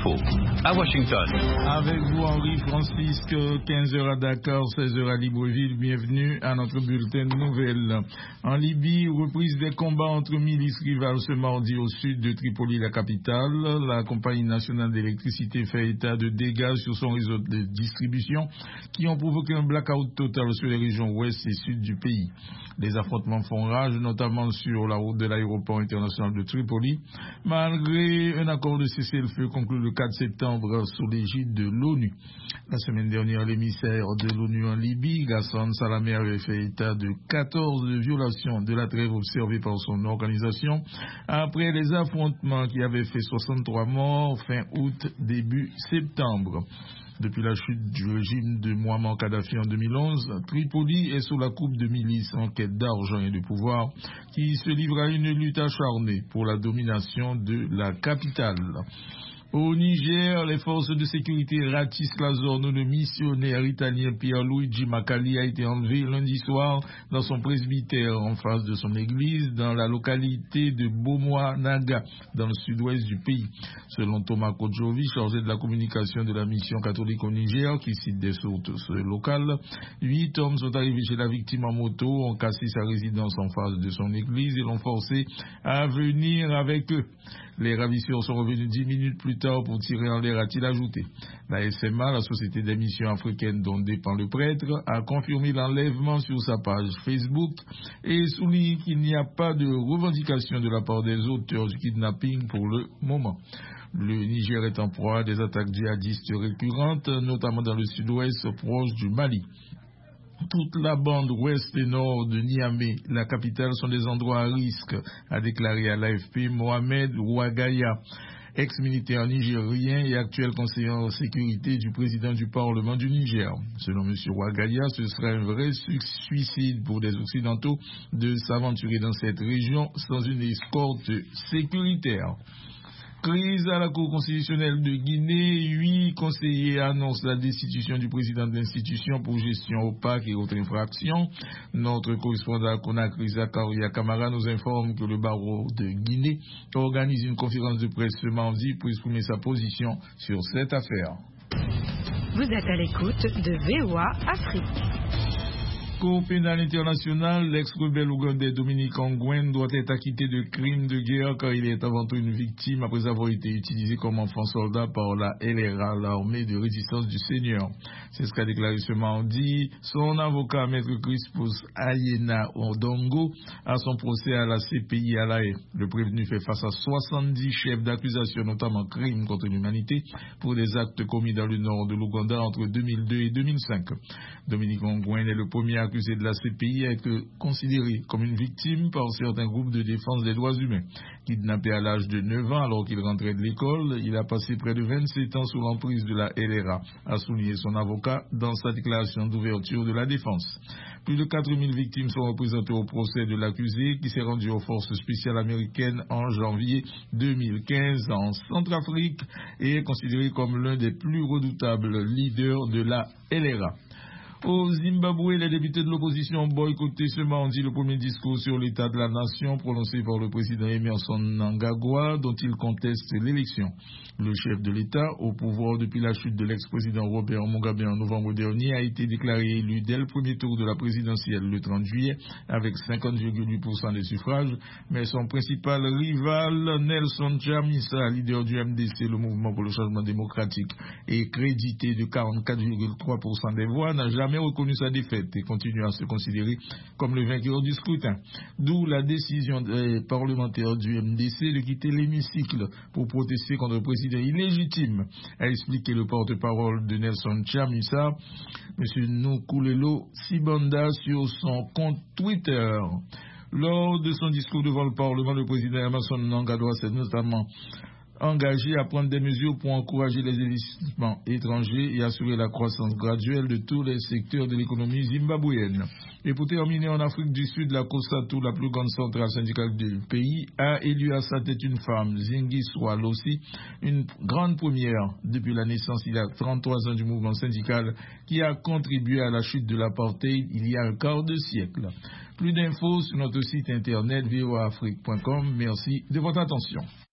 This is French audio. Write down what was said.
Info à Washington. Avec vous, Henri Francisque, 15h à Dakar, 16h à Libreville. Bienvenue à notre bulletin de nouvelles. En Libye, reprise des combats entre milices rivales ce mardi au sud de Tripoli, la capitale. La compagnie nationale d'électricité fait état de dégâts sur son réseau de distribution qui ont provoqué un blackout total sur les régions ouest et sud du pays. Les affrontements font rage, notamment sur la route de l'aéroport international de Tripoli, malgré un accord de cessez-le-feu conclu le 4 septembre sous l'égide de l'ONU. La semaine dernière, l'émissaire de l'ONU en Libye, Ghassan Salamé, avait fait état de 14 violations de la trêve observée par son organisation après les affrontements qui avaient fait 63 morts fin août, début septembre. Depuis la chute du régime de Mouammar Kadhafi en 2011, Tripoli est sous la coupe de milices en quête d'argent et de pouvoir qui se livrent à une lutte acharnée pour la domination de la capitale. Au Niger, les forces de sécurité ratissent la zone où le missionnaire italien Pierluigi Macali a été enlevé lundi soir dans son presbytère en face de son église dans la localité de Bomoanaga, dans le sud-ouest du pays. Selon Thomas Kodjovi, chargé de la communication de la mission catholique au Niger, qui cite des sources locales, 8 hommes sont arrivés chez la victime en moto, ont cassé sa résidence en face de son église et l'ont forcé à venir avec eux. Les ravisseurs sont revenus 10 minutes plus tard pour tirer en l'air, a-t-il ajouté. La SMA, la Société des missions africaines dont dépend le prêtre, a confirmé l'enlèvement sur sa page Facebook et souligne qu'il n'y a pas de revendication de la part des auteurs du kidnapping pour le moment. Le Niger est en proie à des attaques djihadistes récurrentes, notamment dans le sud-ouest proche du Mali. Toute la bande ouest et nord de Niamey, la capitale, sont des endroits à risque, a déclaré à l'AFP Mohamed Ouagaya, ex-militaire nigérien et actuel conseiller en sécurité du président du Parlement du Niger. Selon M. Ouagaya, ce serait un vrai suicide pour des Occidentaux de s'aventurer dans cette région sans une escorte sécuritaire. Crise à la Cour constitutionnelle de Guinée, 8 conseillers annoncent la destitution du président de l'institution pour gestion opaque et autres infractions. Notre correspondant à Conakry, Zakaria Kamara, nous informe que le barreau de Guinée organise une conférence de presse ce mardi pour exprimer sa position sur cette affaire. Vous êtes à l'écoute de VOA Afrique. Cour pénale internationale, l'ex-rebelle ougandais Dominique Ongwen doit être acquitté de crimes de guerre car il est avant tout une victime après avoir été utilisé comme enfant soldat par la LRA, l'armée de résistance du Seigneur. C'est ce qu'a déclaré ce mardi son avocat, Maître Crispus Ayena Odongo, à son procès à la CPI à La Haye. Le prévenu fait face à 70 chefs d'accusation, notamment crimes contre l'humanité, pour des actes commis dans le nord de l'Ouganda entre 2002 et 2005. Dominique Ongwen est le premier accusé de la CPI, a été considéré comme une victime par certains groupes de défense des droits humains. Kidnappé à l'âge de 9 ans alors qu'il rentrait de l'école, il a passé près de 27 ans sous l'emprise de la LRA, a souligné son avocat dans sa déclaration d'ouverture de la défense. Plus de 4000 victimes sont représentées au procès de l'accusé qui s'est rendu aux forces spéciales américaines en janvier 2015 en Centrafrique et est considéré comme l'un des plus redoutables leaders de la LRA. Au Zimbabwe, les députés de l'opposition ont boycotté ce mardi le premier discours sur l'état de la nation prononcé par le président Emmerson Mnangagwa, dont il conteste l'élection. Le chef de l'État, au pouvoir depuis la chute de l'ex-président Robert Mugabe en novembre dernier, a été déclaré élu dès le premier tour de la présidentielle le 30 juillet avec 50,8% des suffrages, mais son principal rival, Nelson Chamisa, leader du MDC, le mouvement pour le changement démocratique, et crédité de 44,3% des voix, n'a jamais reconnu sa défaite et continue à se considérer comme le vainqueur du scrutin. D'où la décision des parlementaires du MDC de quitter l'hémicycle pour protester contre le président illégitime, a expliqué le porte-parole de Nelson Chamisa, M. Nkululeko Sibanda, sur son compte Twitter. Lors de son discours devant le Parlement, le président Emmerson Mnangagwa s'est notamment engagé à prendre des mesures pour encourager les investissements étrangers et assurer la croissance graduelle de tous les secteurs de l'économie zimbabwéenne. Et pour terminer, en Afrique du Sud, la COSATU, la plus grande centrale syndicale du pays, a élu à sa tête une femme, Zingiswa Losi, une grande première depuis la naissance il y a 33 ans du mouvement syndical qui a contribué à la chute de l'apartheid il y a un quart de siècle. Plus d'infos sur notre site internet voaafrique.com. Merci de votre attention.